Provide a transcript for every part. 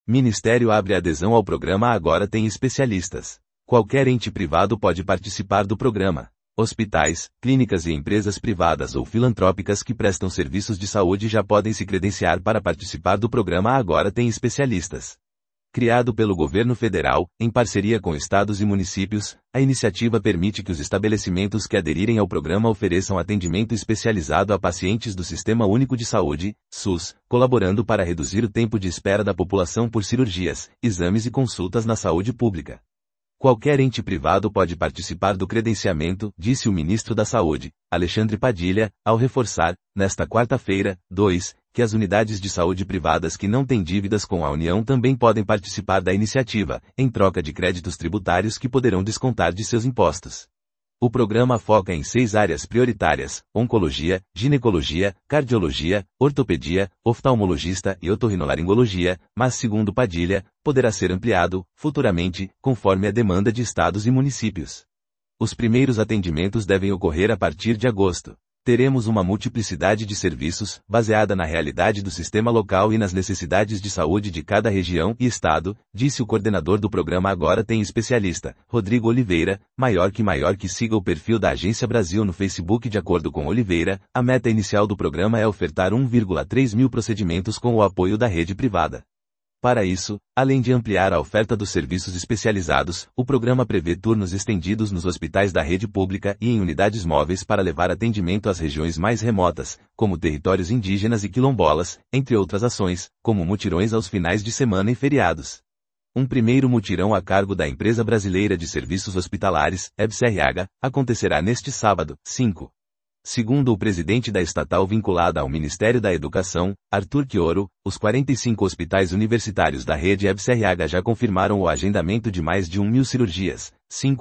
Ministério abre adesão ao programa Agora Tem Especialistas. Qualquer ente privado pode participar do programa. Hospitais, clínicas e empresas privadas ou filantrópicas que prestam serviços de saúde já podem se credenciar para participar do programa Agora Tem Especialistas. Criado pelo governo federal, em parceria com estados e municípios, a iniciativa permite que os estabelecimentos que aderirem ao programa ofereçam atendimento especializado a pacientes do Sistema Único de Saúde, SUS, colaborando para reduzir o tempo de espera da população por cirurgias, exames e consultas na saúde pública. Qualquer ente privado pode participar do credenciamento, disse o ministro da Saúde, Alexandre Padilha, ao reforçar, nesta quarta-feira, 2, que as unidades de saúde privadas que não têm dívidas com a União também podem participar da iniciativa, em troca de créditos tributários que poderão descontar de seus impostos. O programa foca em 6 áreas prioritárias: oncologia, ginecologia, cardiologia, ortopedia, oftalmologista e otorrinolaringologia, mas, segundo Padilha, poderá ser ampliado, futuramente, conforme a demanda de estados e municípios. Os primeiros atendimentos devem ocorrer a partir de agosto. Teremos uma multiplicidade de serviços, baseada na realidade do sistema local e nas necessidades de saúde de cada região e estado, disse o coordenador do programa Agora Tem Especialista, Rodrigo Oliveira. Maior que siga o perfil da Agência Brasil no Facebook. De acordo com Oliveira, a meta inicial do programa é ofertar 1,3 mil procedimentos com o apoio da rede privada. Para isso, além de ampliar a oferta dos serviços especializados, o programa prevê turnos estendidos nos hospitais da rede pública e em unidades móveis para levar atendimento às regiões mais remotas, como territórios indígenas e quilombolas, entre outras ações, como mutirões aos finais de semana e feriados. Um primeiro mutirão a cargo da Empresa Brasileira de Serviços Hospitalares, EBSRH, acontecerá neste sábado, 5. Segundo o presidente da estatal vinculada ao Ministério da Educação, Arthur Quioro, os 45 hospitais universitários da rede EBSRH já confirmaram o agendamento de mais de 1 mil cirurgias,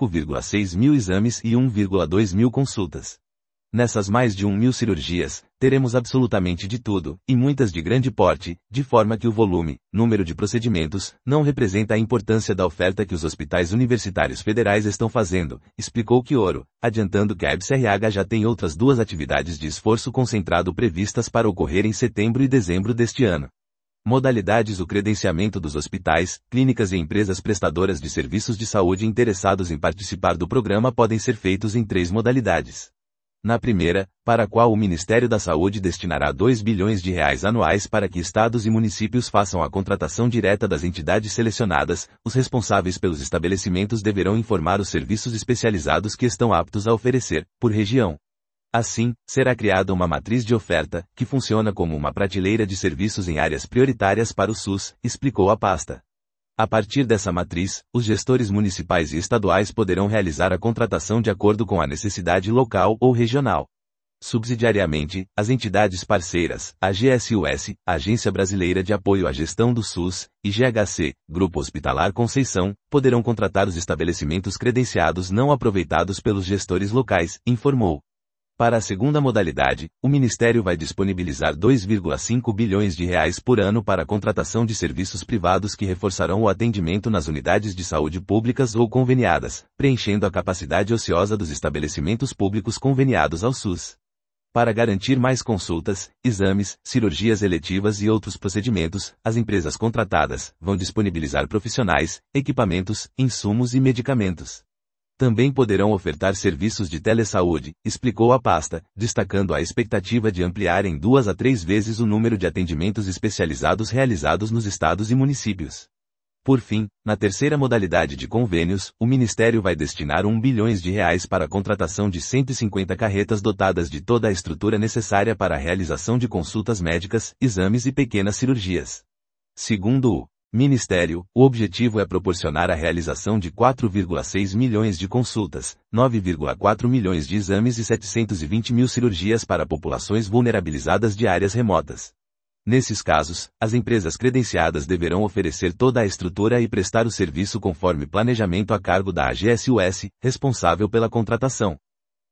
5,6 mil exames e 1,2 mil consultas. Nessas mais de 1 mil cirurgias, teremos absolutamente de tudo, e muitas de grande porte, de forma que o volume, número de procedimentos, não representa a importância da oferta que os hospitais universitários federais estão fazendo, explicou Quioro, adiantando que a EBSRH já tem outras 2 atividades de esforço concentrado previstas para ocorrer em setembro e dezembro deste ano. Modalidades: o credenciamento dos hospitais, clínicas e empresas prestadoras de serviços de saúde interessados em participar do programa podem ser feitos em 3 modalidades. Na primeira, para a qual o Ministério da Saúde destinará 2 bilhões de reais anuais para que estados e municípios façam a contratação direta das entidades selecionadas, os responsáveis pelos estabelecimentos deverão informar os serviços especializados que estão aptos a oferecer, por região. Assim, será criada uma matriz de oferta, que funciona como uma prateleira de serviços em áreas prioritárias para o SUS, explicou a pasta. A partir dessa matriz, os gestores municipais e estaduais poderão realizar a contratação de acordo com a necessidade local ou regional. Subsidiariamente, as entidades parceiras, a GSUS, Agência Brasileira de Apoio à Gestão do SUS, e GHC, Grupo Hospitalar Conceição, poderão contratar os estabelecimentos credenciados não aproveitados pelos gestores locais, informou. Para a segunda modalidade, o Ministério vai disponibilizar 2,5 bilhões de reais por ano para a contratação de serviços privados que reforçarão o atendimento nas unidades de saúde públicas ou conveniadas, preenchendo a capacidade ociosa dos estabelecimentos públicos conveniados ao SUS. Para garantir mais consultas, exames, cirurgias eletivas e outros procedimentos, as empresas contratadas vão disponibilizar profissionais, equipamentos, insumos e medicamentos. Também poderão ofertar serviços de telesaúde, explicou a pasta, destacando a expectativa de ampliar em 2 a 3 vezes o número de atendimentos especializados realizados nos estados e municípios. Por fim, na terceira modalidade de convênios, o Ministério vai destinar 1 bilhões de reais para a contratação de 150 carretas dotadas de toda a estrutura necessária para a realização de consultas médicas, exames e pequenas cirurgias. Segundo o Ministério, o objetivo é proporcionar a realização de 4,6 milhões de consultas, 9,4 milhões de exames e 720 mil cirurgias para populações vulnerabilizadas de áreas remotas. Nesses casos, as empresas credenciadas deverão oferecer toda a estrutura e prestar o serviço conforme planejamento a cargo da AGSUS, responsável pela contratação.